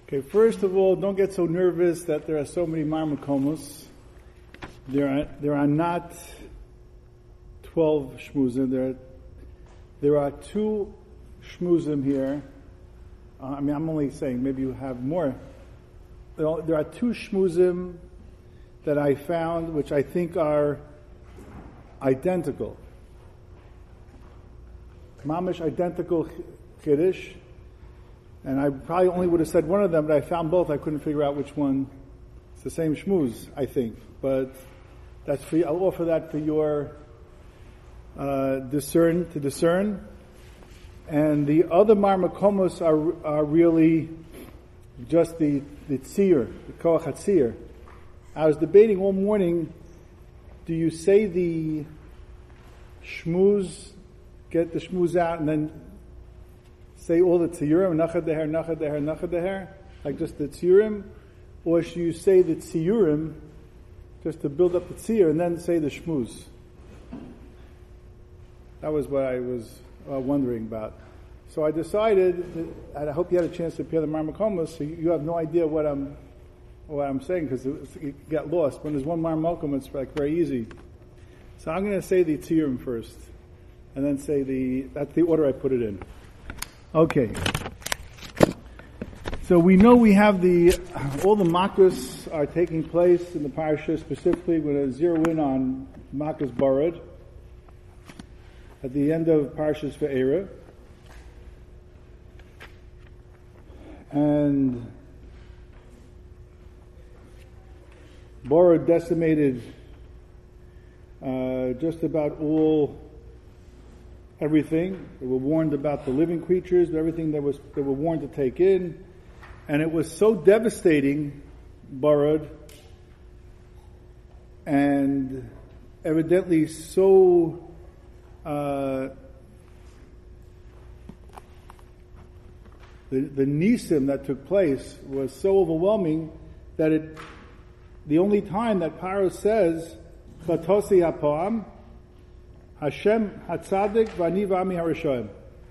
Okay, first of all, don't get so nervous that there are so many marmakomos. There are not 12 shmuzim. There are 2 shmuzim here. I'm only saying maybe you have more. There are 2 shmuzim that I found which I think are identical. Mamish identical chiddush. And I probably only would have said one of them, but I found both. I couldn't figure out which one. It's the same shmuz, I think. But that's for you. I'll offer that for your discern. And the other marmakomos are really just the tzir, the koach hatzir. I was debating all morning, do you say the shmuz, get the shmuz out, and then say all the tziurim, nachadeher, nachadeher, nachadeher, like just the tziurim, or should you say the tziurim just to build up the tzir and then say the shmuz? That was what I was wondering about. So I decided, and I hope you had a chance to prepare the marmakomos, so you have no idea what I'm saying, because it got lost. When there's one marmakom, it's like very easy. So I'm going to say the tziurim first, and then say that's the order I put it in. Okay. So we know we have all the makkos are taking place in the parasha. Specifically, we're going to zero in on Makkos Barad at the end of Parshas Ve'era. And Barad decimated just about everything. They were warned about the living creatures, everything they were warned to take in. And it was so devastating, Barad, and evidently so the nisim that took place was so overwhelming that the only time that Paro says, Chatosi ha'poam, Hashem hatzadik v'ani v'ami harishayim.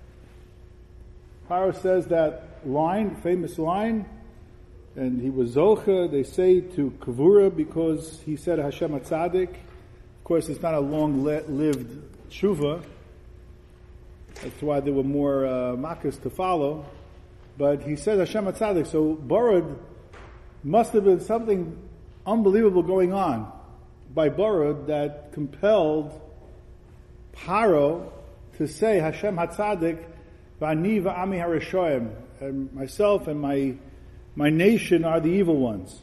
Paro says that line, famous line, and he was Zocha, they say, to Kavura because he said Hashem hatzadik. Of course, it's not a long-lived tshuva. That's why there were more makkos to follow. But he says Hashem hatzadik. So Barad must have been something unbelievable going on by Barad that compelled Paro to say Hashem hatzadik v'ani v'ami harishayim, and myself and my nation are the evil ones.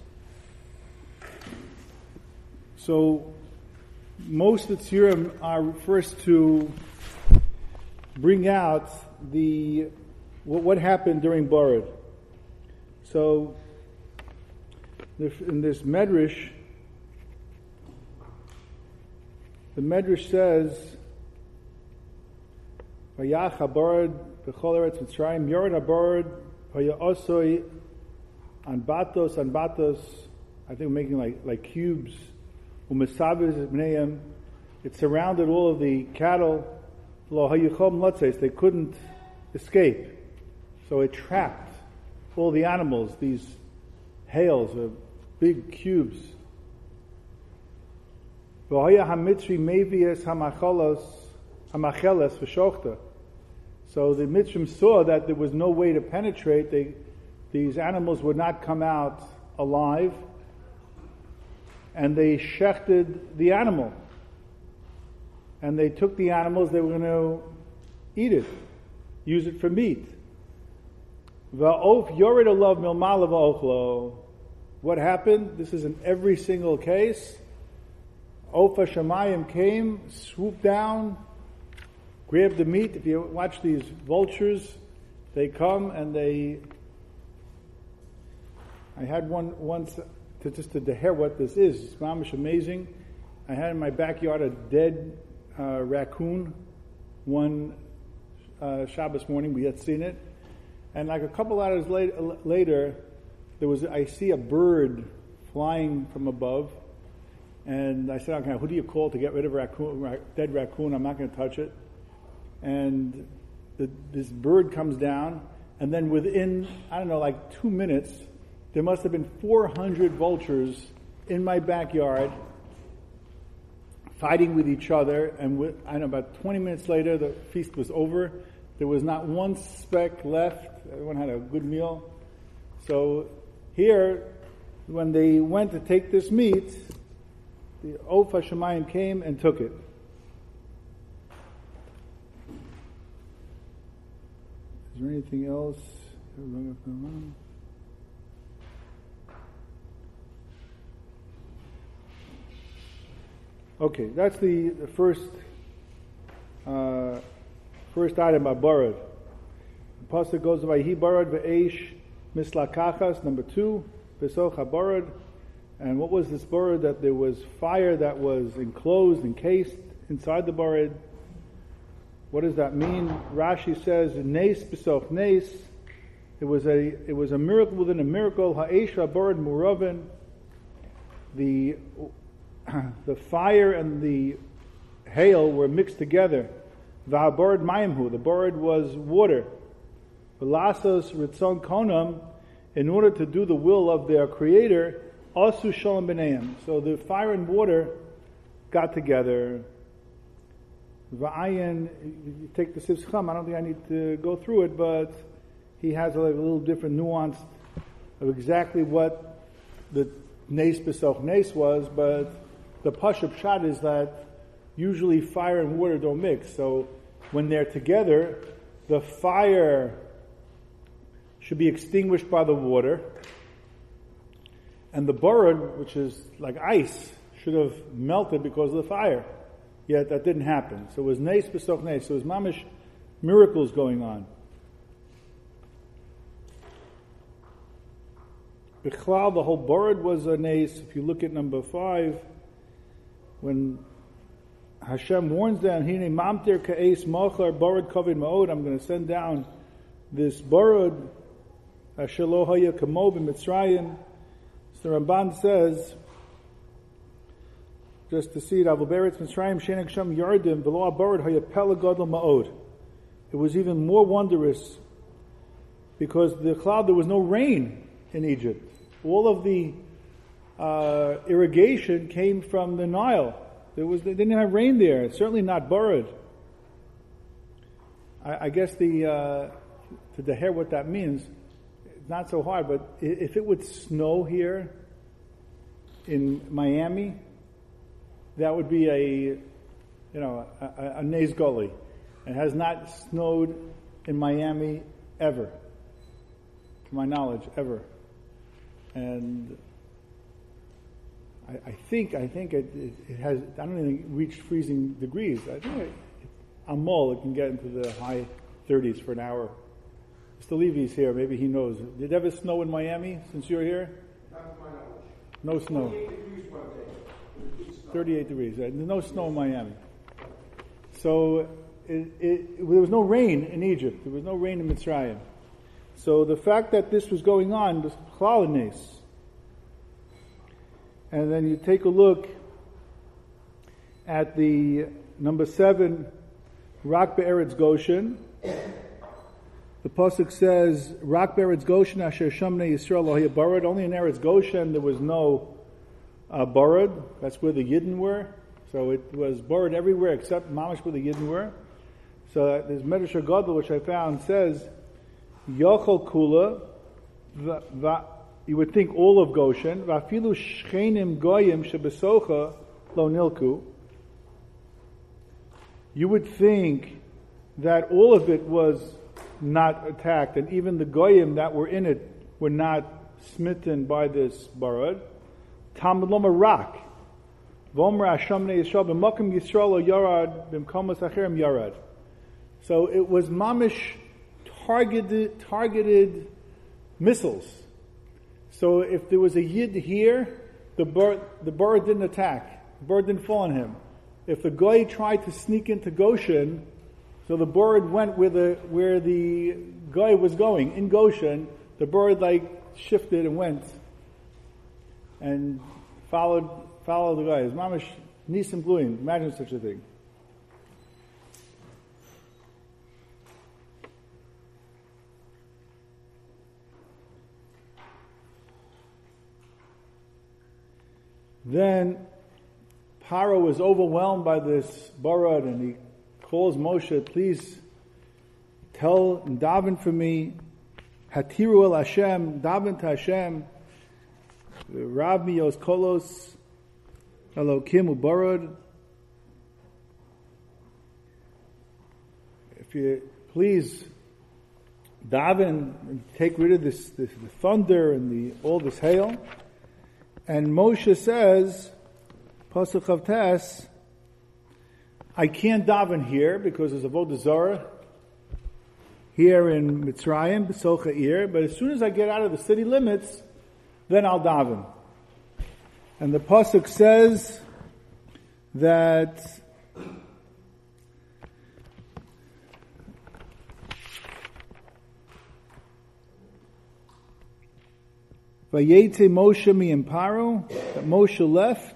So most of the tziurim are first to bring out what happened during Barad. So in this medrash, the medrash says, Vayach habarad b'chol eretz Mitzrayim, Yored habarad vaya'osoi anbatos, I think we're making like cubes, u'mesaviz b'neiim, it surrounded all of the cattle, lo hayuchom lotzes, they couldn't escape. So it trapped all the animals, these hails of big cubes. V'haya hamitri mevies hamacheles v'shochta. So the Mitzrim saw that there was no way to penetrate. These animals would not come out alive, and they shechted the animal. And they took the animals, they were going to eat it, use it for meat. Va'of yored alav milmala va'ochlo. What happened? This is in every single case. Ofa Shamayim came, swooped down, grabbed the meat. If you watch these vultures, they come and I had one once to hear what this is. It's mamish amazing. I had in my backyard a dead raccoon one Shabbos morning. We had seen it. And like a couple hours later, I see a bird flying from above. And I said, okay, who do you call to get rid of a dead raccoon? I'm not going to touch it. And this bird comes down, and then within, I don't know, like 2 minutes, there must have been 400 vultures in my backyard fighting with each other, and I don't know, about 20 minutes later, the feast was over. There was not one speck left. Everyone had a good meal. So here, when they went to take this meat, the Of HaShemayim came and took it. Is there anything else? Okay, that's the first item about Barad. The pasuk goes by He Barad ve'esh mislakachas. Number 2, Besoch HaBarad. And what was this Barad? That there was fire that was encased inside the Barad. What does that mean? Rashi says, Nes Besoch Nes. It was a miracle within a miracle. Ha'esh HaBarad Muraven. The fire and the hail were mixed together. V'habarad mayimhu. The barad was water. V'lasos ritzon konam. In order to do the will of their creator, asu shalom b'neim. So the fire and water got together. V'ayin, you take the Sifs Chum, I don't think I need to go through it, but he has a little different nuance of exactly what the Nes Besoch Nes was, but the Pashup Pshat is that usually fire and water don't mix. So when they're together, the fire should be extinguished by the water, and the barad, which is like ice, should have melted because of the fire. Yet that didn't happen. So it was Nes Besoch Nes. So it was mamish miracles going on. Bichlal, the whole barad was a Nes. If you look at number 5, when Hashem warns them, Hine mamtir ka'es machar barad kavod ma'od, I'm going to send down this barad, asher lo haya kamo b'Mitzrayim. So the Ramban says, just to see it, Avu Beretz Mitzrayim shenek sham yardim v'lo barad haya pela gadol ma'od. It was even more wondrous because the cloud, there was no rain in Egypt. All of the irrigation came from the Nile. They didn't have rain there. It's certainly not barad. I guess to hear what that means, it's not so hard. But if it would snow here in Miami, that would be a Nes Gully. It has not snowed in Miami ever, to my knowledge, ever. And I think it has, I don't even reach freezing degrees. I think Amol, it can get into the high 30s for an hour. Mr. Levy's here, maybe he knows. Did it ever snow in Miami since you're here? Not to my knowledge. No snow. 38 degrees one day. 38 degrees. There's no snow in Miami. So there was no rain in Egypt. There was no rain in Mitzrayim. So the fact that this was going on was Chlal Nes. And then you take a look at the number 7, Rak Be'eretz Goshen. The pasuk says, Rak Be'eretz Goshen asher shamnei Yisrael lo haya barad. Only in Eretz Goshen there was no barad. That's where the Yidden were. So it was barad everywhere except mamash where the Yidden were. So there's Medrash Gadol, which I found, says, Yochel Kula, you would think all of Goshen, Vafilu Shchenim Goyim Shebesocha Lo Nilku. You would think that all of it was not attacked, and even the Goyim that were in it were not smitten by this barad. Talmud Loma Rak. Vomra Hashamne Yisrael b'makom Yisrael lo yarad b'mkomos acherim yarad. So it was mamish targeted missiles. So if there was a Yid here, the bird didn't attack. The bird didn't fall on him. If the Goy tried to sneak into Goshen, so the bird went where the Goy was going. In Goshen, the bird shifted and went and followed the Goy. It's mamish nisim gluim. Imagine such a thing. Then Paro was overwhelmed by this barad, and he calls Moshe, please tell and daven for me, Hatiru el Hashem, daven to Hashem, Rav miyos kolos, Elokim ubarad. If you please daven and take rid of this the thunder and all this hail. And Moshe says, Pasuk Chav Tes, I can't daven here because there's a Avodah Zarah here in Mitzrayim, B'Socha Ir, but as soon as I get out of the city limits, then I'll daven. And the Pasuk says that Vayetze Moshe mi'Paro, that Moshe left.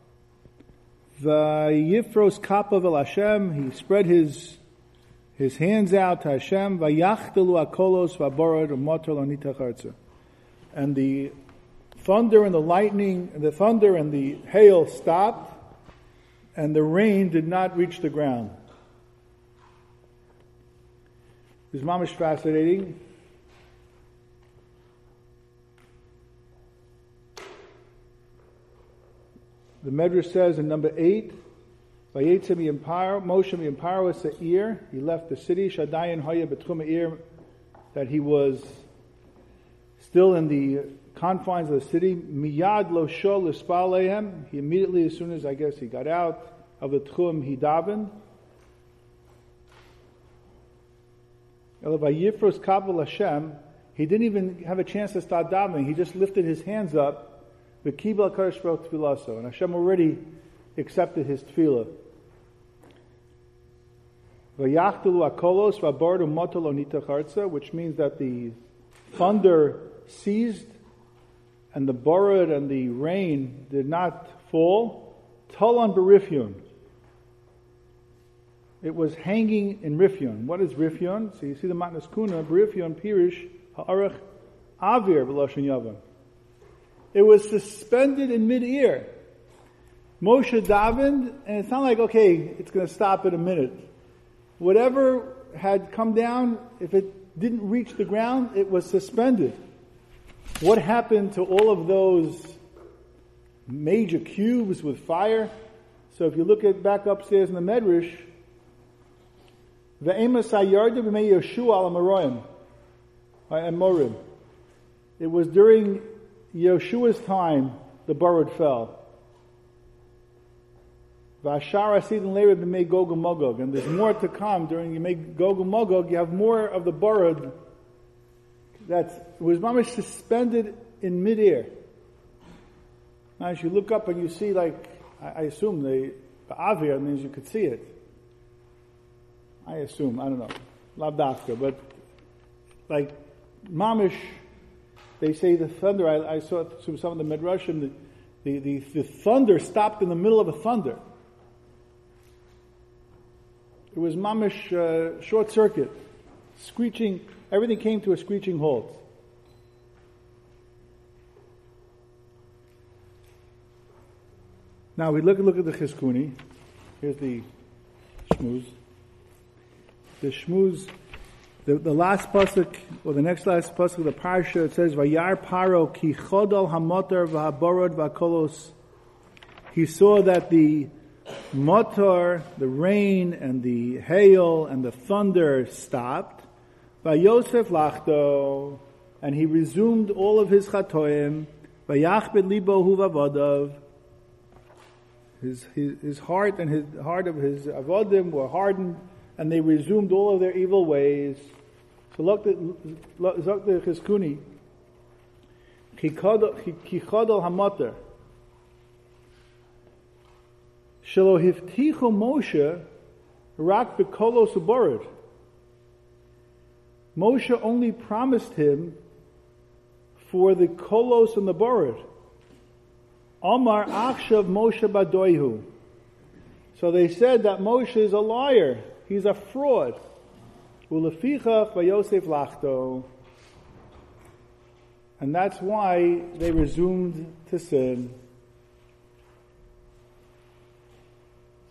Vayifros kapav el Hashem, he spread his hands out to Hashem. Vayachtelu akolos vaborad u'motor lo nitach arza. And the thunder and the lightning, the thunder and the hail stopped, and the rain did not reach the ground. It's mamish fascinating. The Medrash says in number 8, Vayetze mi'Paro, Moshe mi'Paro Seir, he left the city, Shadayin Haya B'Tchum Ir, that he was still in the confines of the city. Miyad lo shol l'spal lehem, he immediately, as soon as I guess he got out of the Tchum, he davened. El Vayifros kapav Hashem, he didn't even have a chance to start davening, he just lifted his hands up. The Kibel HaKadosh Baruch Hu Tfilaso, and Hashem already accepted his tefillah. Vayachtelu akolos v'aborad u'motor lo nitach arza, which means that the thunder ceased and the borad and the rain did not fall. Tolan b'Rifyon. It was hanging in Rifyon. What is Rifyon? So you see the Matnas Kuna, b'Rifyon pirish ha'arach avir b'lashon yavan. It was suspended in mid-air. Moshe davened, and it's not like, okay, it's going to stop in a minute. Whatever had come down, if it didn't reach the ground, it was suspended. What happened to all of those major cubes with fire? So if you look at back upstairs in the Medrash, Ve'emas hayarda b'mei Yeshua al Amorim. It was during Yeshua's time, the Barad fell. V'ashar asidin lered b'mei Gog u'Magog, and there's more to come during Yemei Gog u'Magog. You have more of the Barad that was mamish suspended in midair. Now, as you look up and you see, like I assume the avir means you could see it. I assume, I don't know, lavdafka, but like mamish. They say the thunder, I saw through some of the Midrashim, the thunder stopped in the middle of a thunder. It was mamish short circuit, screeching, everything came to a screeching halt. Now we look at the Chizkuni. Here's the shmuz. The shmuz, the last pasuk, or the next last pasuk of the parsha, it says, Vayar Paro ki chodol hamotar v'haborod v'akolos. He saw that the motor, the rain and the hail and the thunder stopped. Vayosef lachto, and he resumed all of his chatoim. Vayachbed libo hu v'avodav. His heart and his heart of his avodim were hardened, and they resumed all of their evil ways. So look at Chizkuni. Ki chodol hamotar. Shelo hiftichu Moshe rak b'kolos u'borad. Moshe only promised him for the kolos and the borad. Omar achshav Moshe badoihu. So they said that Moshe is a liar. He's a fraud. Ulefichach vayosef lachto. And that's why they resumed to sin.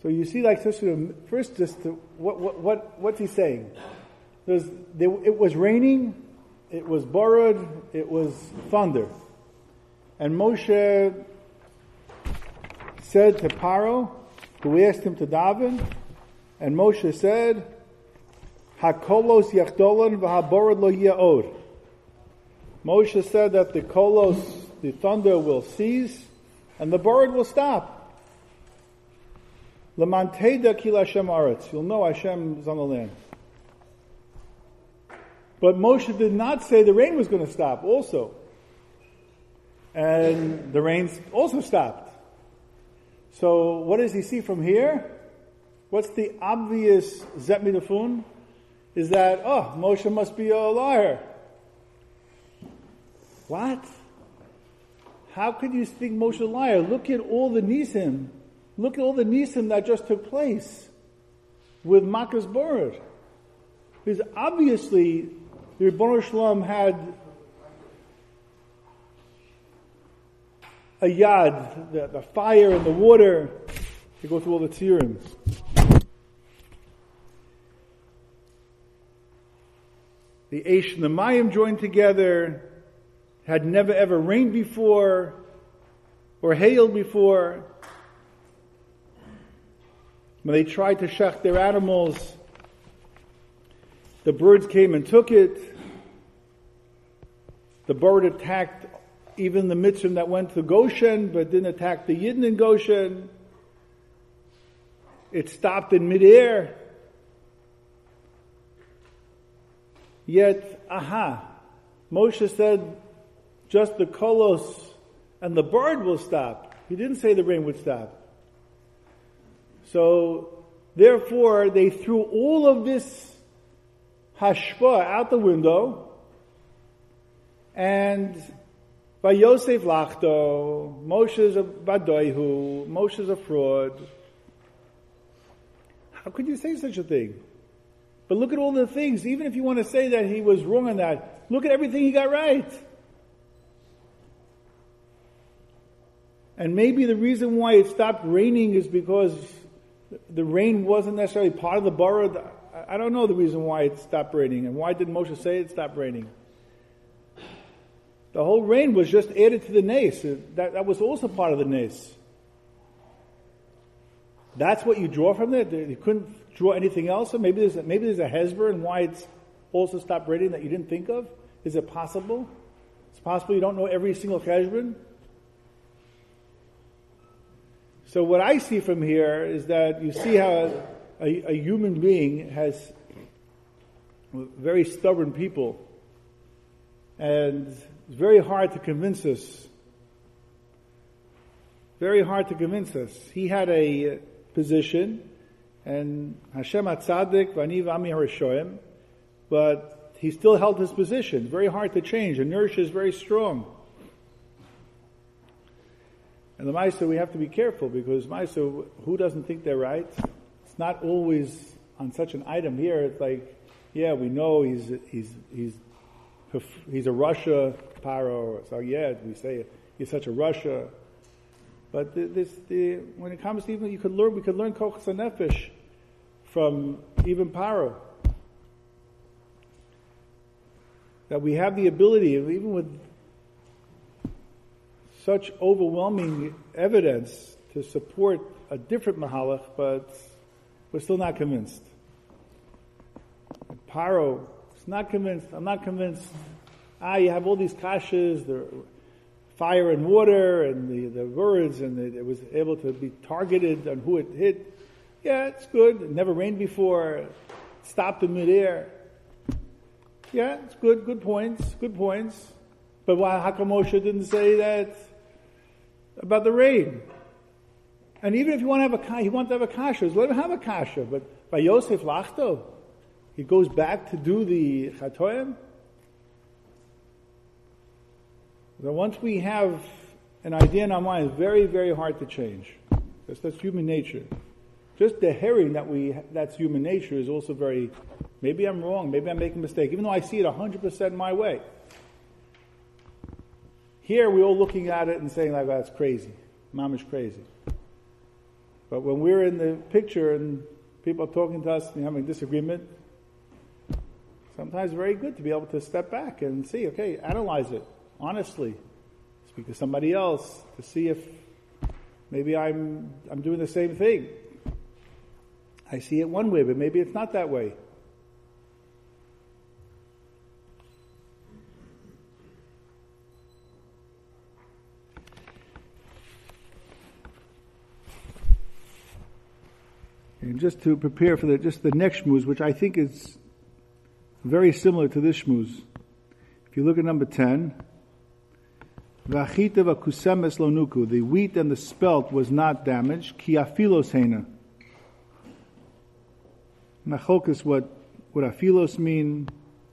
So you see, like, first, what's he saying? It was raining, it was borod, it was thunder. And Moshe said to Paro, who asked him to daven, and Moshe said, "Hakolos yachdolan v'haborod lo ya'od." Moshe said that the kolos, the thunder, will cease, and the borod will stop. L'man teda ki Hashem aretz. You'll know Hashem is on the land. But Moshe did not say the rain was going to stop also. And the rain also stopped. So what does he see from here? What's the obvious zet midafun? Is that, Moshe must be a liar. What? How could you think Moshe a liar? Look at all the nisim. Look at all the nisim that just took place with Makas Borod. Because obviously the Rebbeinu Shalom had a yad, the fire and the water. You go through all the tzirims. The Eish and the Mayim joined together, had never ever rained before, or hailed before. When they tried to shech their animals, the birds came and took it. The bird attacked even the mitzvah that went to Goshen, but didn't attack the Yidden in Goshen. It stopped in midair. Yet, Moshe said just the kolos and the bird will stop. He didn't say the rain would stop. So, therefore, they threw all of this hashpa out the window, and by Yosef Lachto, Moshe's a badoihu, Moshe's a fraud. How could you say such a thing? But look at all the things, even if you want to say that he was wrong on that, look at everything he got right. And maybe the reason why it stopped raining is because the rain wasn't necessarily part of the borod. I don't know the reason why it stopped raining, and why did Moshe say it stopped raining? The whole rain was just added to the nes. That was also part of the nes. That's what you draw from it? You couldn't draw anything else? Or maybe there's a hezber and why it's also stopped raining that you didn't think of? Is it possible? It's possible you don't know every single cheshbon? So what I see from here is that you see how a human being has very stubborn people, and it's very hard to convince us. Very hard to convince us. He had a position, and Hashem HaTzadik, V'ani V'ami HaRishoyim, but he still held his position. Very hard to change. Inertia is very strong. And the Maisa, we have to be careful, because Maisa, who doesn't think they're right? It's not always on such an item here. It's like, yeah, we know he's a Russia Paro. So yeah, we say he's such a Russia. But when it comes to even, we could learn Kochas HaNefesh from even Paro. That we have the ability, even with such overwhelming evidence, to support a different Mahalach, but we're still not convinced. Paro is not convinced. I'm not convinced. You have all these kashas, the fire and water, and the words, and it was able to be targeted on who it hit. Yeah, it's good. It never rained before. It stopped in midair. Yeah, it's good. Good points. But why how come Moshe didn't say that about the rain? And even if you want to have a kasha, let him have a kasha. But by Yosef Lachto, he goes back to do the chatoyim. So once we have an idea in our mind, it's very, very hard to change. That's human nature. Just the hearing that's human nature is also very, maybe I'm wrong, maybe I'm making a mistake, even though I see it 100% my way. Here we're all looking at it and saying like, that's crazy. Mom is crazy. But when we're in the picture and people are talking to us and having a disagreement, sometimes it's very good to be able to step back and see, okay, analyze it honestly. Speak to somebody else to see if maybe I'm doing the same thing. I see it one way, but maybe it's not that way. And just to prepare for the next shmooze, which I think is very similar to this shmooze. If you look at number 10, V'achita v'kusemes lo nuku, the wheat and the spelt was not damaged. Ki afilos heina. Nacholkus, what afilos mean?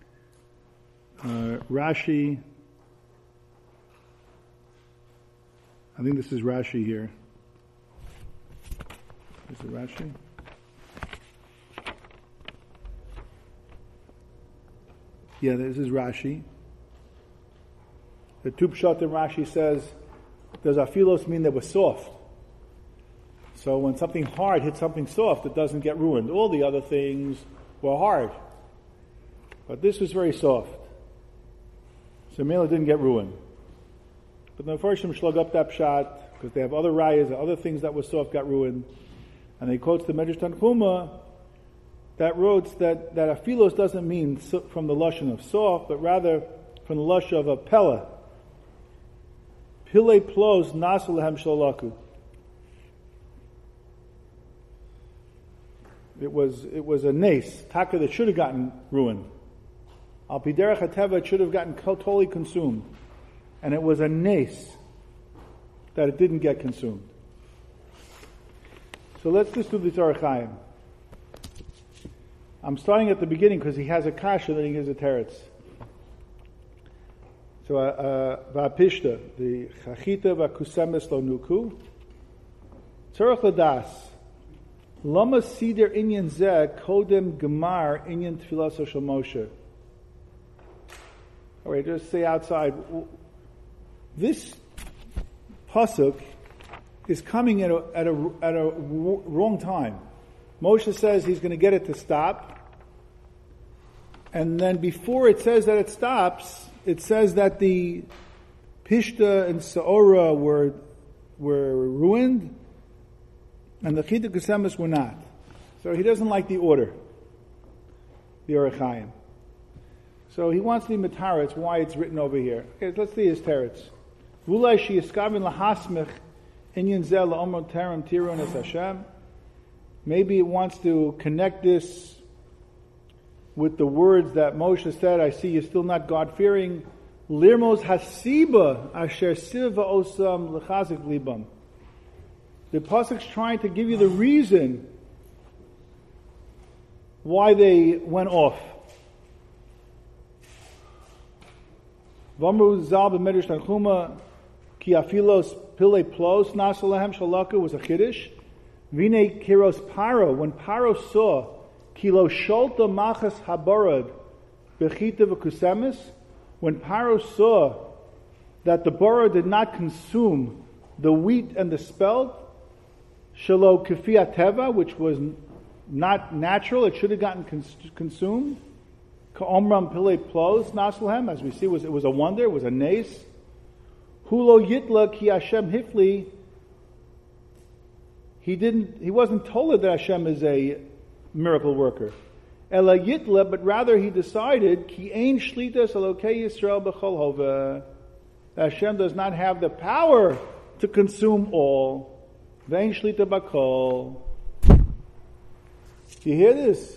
Rashi. I think this is Rashi here. Is it Rashi? Yeah, this is Rashi. The Tupshat in Rashi says, does afilos mean they were soft? So when something hard hits something soft, it doesn't get ruined. All the other things were hard. But this was very soft. So Mela didn't get ruined. But the Mepharshim shlug up that pshat, because they have other rayas, other things that were soft got ruined. And they quote the Medrash Tanchuma, that wrote that afilos doesn't mean from the lashon of soft, but rather from the lashon of a pella. Pile plos nasu lehem shalaku. It was a nace, taka that should have gotten ruined. Al piderech hateva, it should have gotten totally consumed. And it was a nace that it didn't get consumed. So let's just do the Torah Chaim. I'm starting at the beginning because he has a kasha, then he gives a teretz. So, va'apishta, the chachita va'kusemes lo nuku. Tzorach ladas, lama sider inyan zeh kodem gemar inyan tfilaso shel Moshe. All right, just say outside. This pasuk is coming at a wrong time. Moshe says he's going to get it to stop. And then before it says that it stops, it says that the Pishta and Saora were ruined, and the Chita Kusemis were not. So he doesn't like the order, the Orach Chaim. So he wants to be Mataretz, why it's written over here. Okay, let's see his teretz. V'ulai sheyiskavin lahasmich inyan zeh la'omro terem tirun es Hashem. Maybe it wants to connect this with the words that Moshe said, I see you're still not God-fearing. Lirmos hasiba asher siva osam lechazik libam. The pasuk's trying to give you the reason why they went off. Vamru zal b'medrash Tanchuma ki afilos pile plos nasalehem shalaku was a chiddush. Vine kiros paro, when Paro saw kilo sholta machas habarad bechita v'kusemis, when Paro saw that the borah did not consume the wheat and the spelt, shalo kefiyat teva, which was not natural, it should have gotten consumed. Ka'omram pile plos naslahem, as we see, it was a wonder, it was a nace. Hulo yitla ki Hashem hifli. He wasn't told that Hashem is a miracle worker. Ela yitla, but rather he decided, ki ein shlitas elokei Yisrael b'chol hova. Hashem does not have the power to consume all. Vein shlita b'kol. You hear this?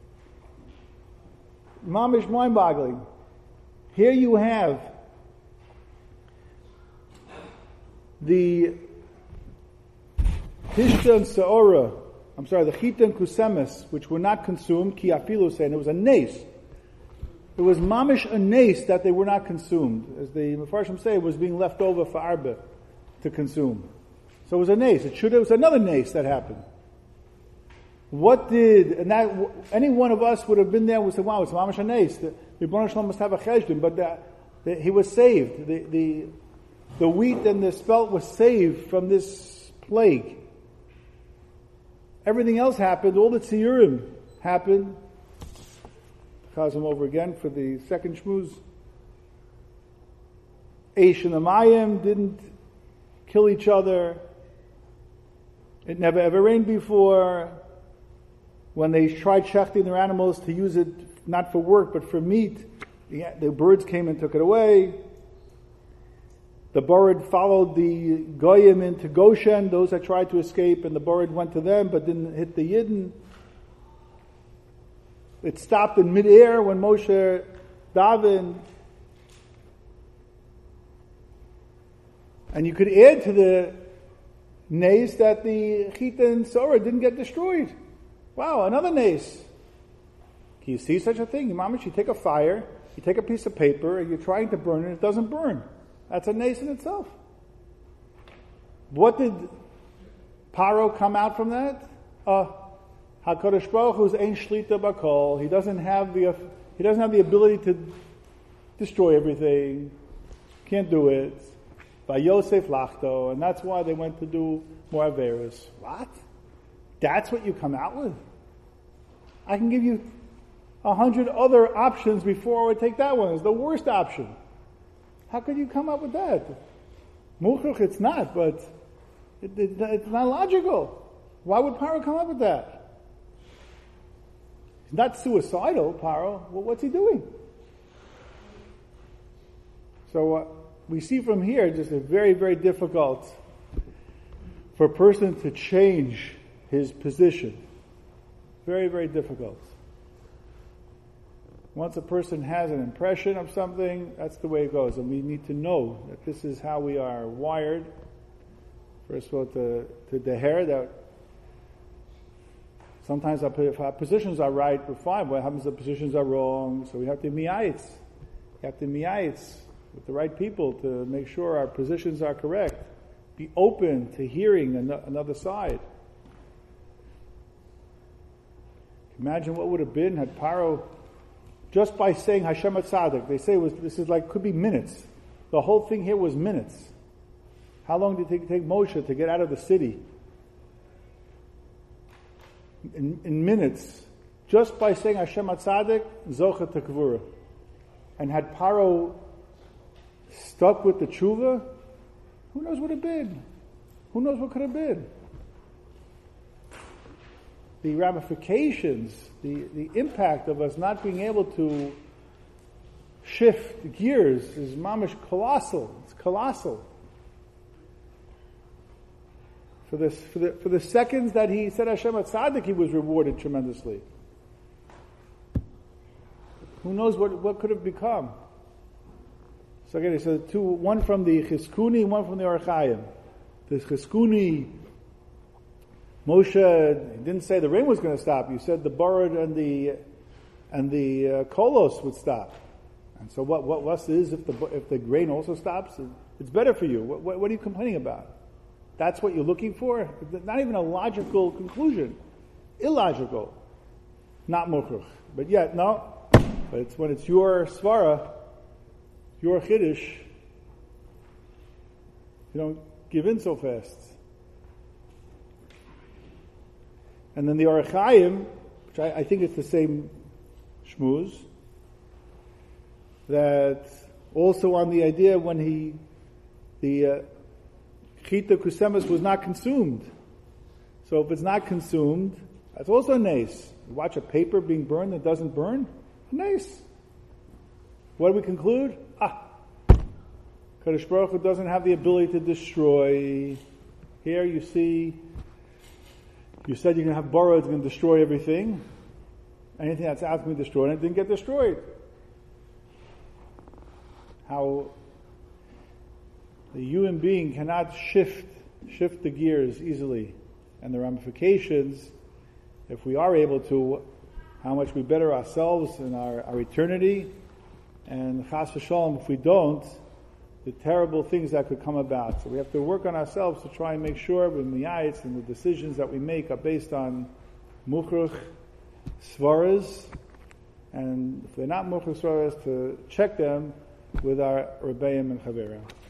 Mamish mind-boggling. Here you have the Pishta and Saora, the Chita and Kusemes, which were not consumed, Ki Afilu saying it was a nace. It was mamish a nace that they were not consumed. As the Mepharshim say, it was being left over for Arba to consume. So it was a nace. It was another nace that happened. Any one of us would have been there and would say, wow, it's mamish a nace. The Rebbeinu Shalom must have a cheshdim, but he was saved. The wheat and the spelt was saved from this plague. everything else happened, all the tziyurim happened. Chazam over again for the second shmuz. Eish and the Mayim didn't kill each other. It never ever rained before. When they tried shechting their animals to use it not for work but for meat, the birds came and took it away. The Borid followed the Goyim into Goshen, those that tried to escape, and the Borid went to them but didn't hit the Yidden. It stopped in midair when Moshe davened. And you could add to the nace that the Chita and Sora didn't get destroyed. Wow, another nace. Can you see such a thing? Mamish, you take a fire, you take a piece of paper, and you're trying to burn it, it doesn't burn. That's a nace in itself. What did Paro come out from that? HaKadosh Baruch Hu's ein shlita bakol. He doesn't have the ability to destroy everything. Can't do it. By Yosef Lachto, and that's why they went to do more Averis. What? That's what you come out with? I can give you 100 other options before I would take that one. It's the worst option. How could you come up with that? Muchuch, it's not, but it's not logical. Why would Paro come up with that? He's not suicidal, Paro. Well, what's he doing? So we see from here just a very, very difficult for a person to change his position. Very, very difficult. Once a person has an impression of something, that's the way it goes. And we need to know that this is how we are wired. First of all, to deher that sometimes if our positions are right, we're fine. What happens if the positions are wrong? So we have to miyayitz. We have to miyayitz with the right people to make sure our positions are correct. Be open to hearing another side. Imagine what would have been had Paro, just by saying Hashem HaTzadik, they say could be minutes. The whole thing here was minutes. How long did it take Moshe to get out of the city? In minutes. Just by saying Hashem HaTzadik, Zocha Tekvura. And had Paro stuck with the tshuva, who knows what it had been? Who knows what could have been? The ramifications, the impact of us not being able to shift gears is mamish colossal. It's colossal. For the seconds that he said Hashem HaTzadik, he was rewarded tremendously. Who knows what could have become? So again, he said one from the Chizkuni, one from the Orach Chaim. The Chizkuni, Moshe didn't say the rain was going to stop. You said the Borid and the Kolos would stop. And so what is if the rain also stops? It's better for you. What are you complaining about? That's what you're looking for? Not even a logical conclusion. Illogical. Not mukhruch. But yet, no. But it's when it's your svara, your chiddush, you don't give in so fast. And then the Orach Chaim, which I think it's the same shmuz, that also on the idea when the Chita Kusemis was not consumed. So if it's not consumed, that's also a nace. You watch a paper being burned that doesn't burn, a nace. What do we conclude? Kadosh Baruch Hu doesn't have the ability to destroy. Here you see, you said you're going to have Bara, it's going to destroy everything. Anything that's out going to be destroyed, and it didn't get destroyed. How the human being cannot shift the gears easily. And the ramifications, if we are able to, how much we better ourselves and our eternity. And chas v'shalom, if we don't, the terrible things that could come about. So we have to work on ourselves to try and make sure when the ayats and the decisions that we make are based on mukhruch svaras, and if they're not mukhruch svaras, to check them with our Rebbeim and Chavera.